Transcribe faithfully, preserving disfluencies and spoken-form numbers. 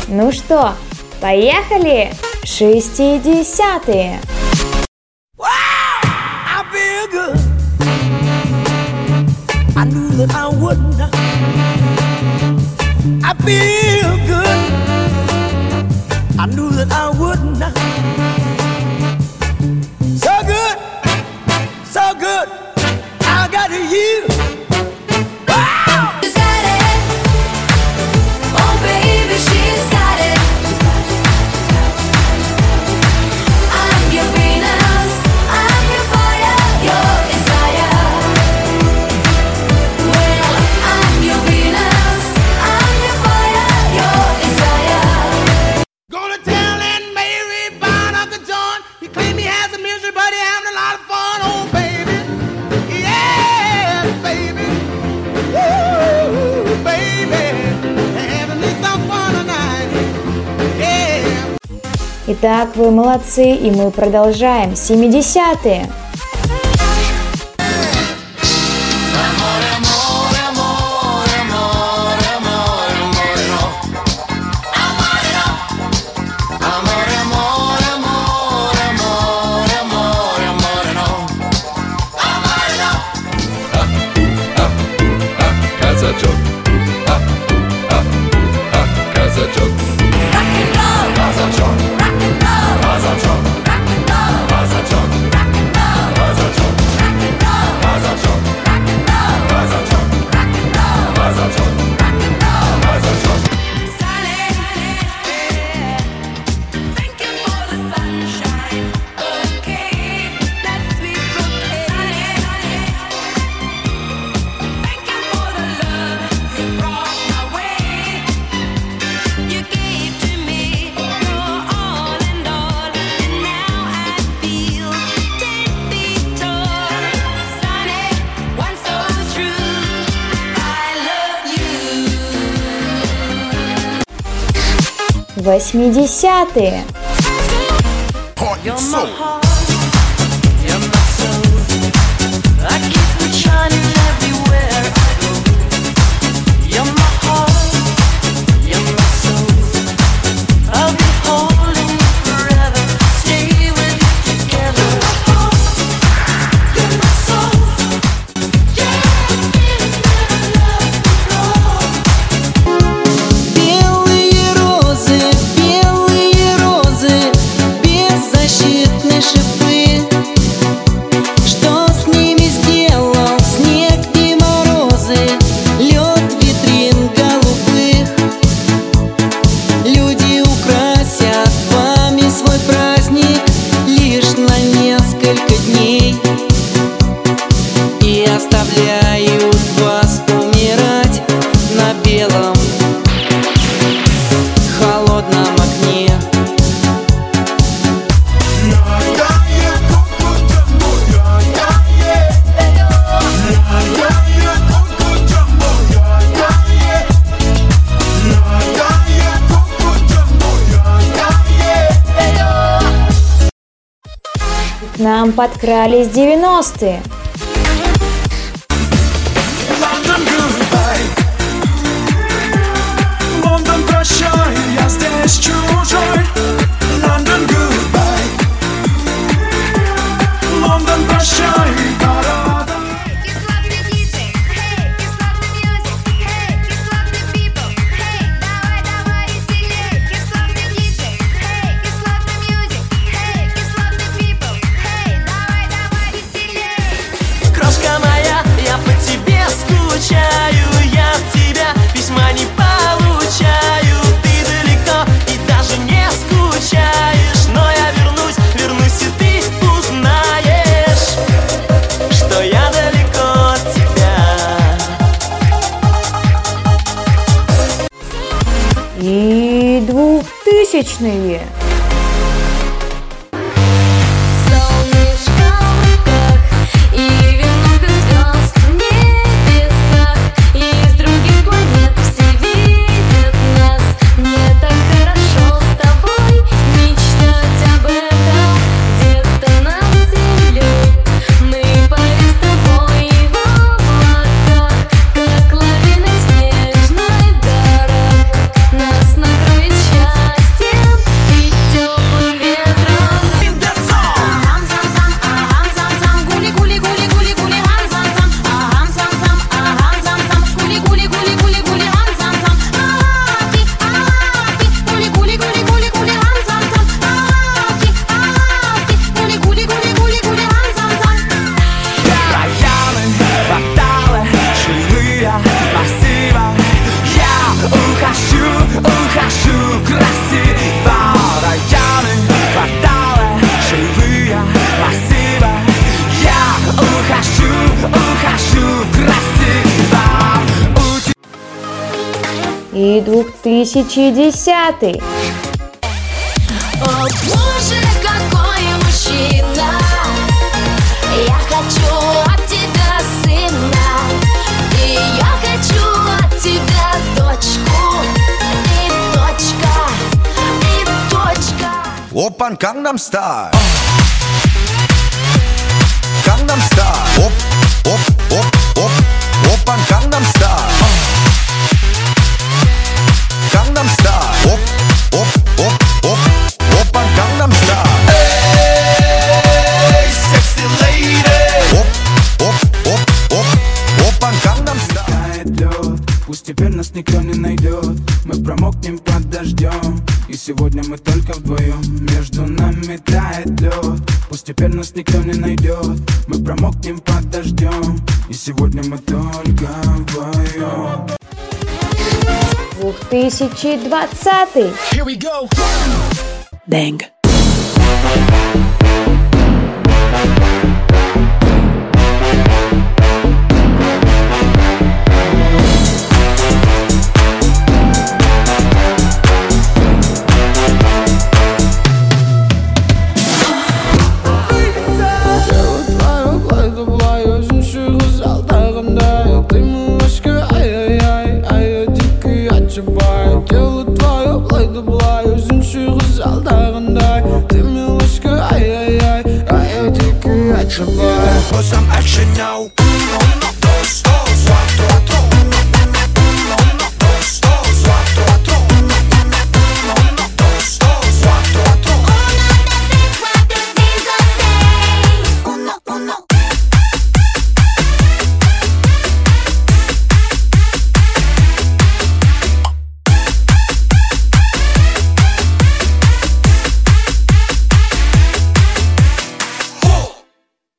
Ну что, поехали? шестидесятые. I knew that I wouldn't. I feel good. I knew that I wouldn't. So good, so good. I got you. Wow! She's got it. Oh baby, she's got it. I'm your Venus. I'm your fire. Your desire. Well, I'm your Venus. I'm your fire. Your desire. Gonna tell Aunt Mary about Uncle John. He claimed he has a misery, but he having a lot of fun. Oh baby, yes baby, ooh baby, having me some fun tonight. Yeah. Итак, вы молодцы, и мы продолжаем. семидесятые. Казачок, а, а, а, казачок, Rock and roll. казачок, Rock and roll. казачок, Rock and roll. казачок, Rock and roll. казачок, Rock and roll. казачок, Rock and roll. казачок, Rock and roll. казачок, Rock and roll. казачок. Sunny, thank you for the sunshine. Okay, let's be okay. Sunny, thank you for the love you brought my way. You gave to me your all and all, and now I feel ten feet tall. Sunny, one so true, I love you. восьмидесятые. You're my heart, you're my soul. I keep you shining everywhere I go. You're my heart, you're my soul. I'll be holding you forever, stay with you together. You're my soul, yeah, feeling that I love you more. Белые розы, белые розы, беззащитны шипы. Что с ними сделал снег и морозы, лед витрин голубых? Люди украсят вами свой праздник лишь на несколько дней и оставляют вас умирать на белом холодном окне. К нам подкрались девяностые. Лондон, goodbye. Лондон, прощай, я здесь чужой. Лондон, goodbye. Лондон, прощай, пора. Kiss love the ди джей, hey, kiss love the music, hey, kiss love the people, hey, давай, давай веселей. Kiss love the ди джей, hey, kiss love the music, hey, kiss love the people, hey, давай, давай веселей. Крошка моя, я по тебе скучаю, я от тебя письма не получаю. Ты далеко и даже не скучаешь, но я вернусь, вернусь, и ты узнаешь, что я далеко от тебя. И двухтысячные. Солнышко в руках и вино без звезд в небесах. Из других планет все видят нас. Мне так хорошо с тобой мечтать об этом. Где-то над землей мы парим с тобой в облаках, как лавины в снежных горах. Нас накроет счастье. и две тысячи десятый. О боже, какой мужчина! Я хочу от тебя сына, и я хочу от тебя дочку, и дочка, и дочка. Опан Gangnam Style. Gangnam Style. Оп, оп, оп, оп. Опан Gangnam Style. Gangnam Style. Оп, оп, оп, оп. Опан Gangnam Style. Эй, sexy lady. Оп, оп, оп, оп. Опан Gangnam Style. Тает лед, пусть теперь нас никто не найдет. Мы промокнем под дождем, и сегодня мы только вдвоем. Между нами тает лед, пусть теперь нас никто не найдет. Мы промокнем под дождем, и сегодня мы только вдвоем. две тысячи двадцатый. Бэнг. Put some action now.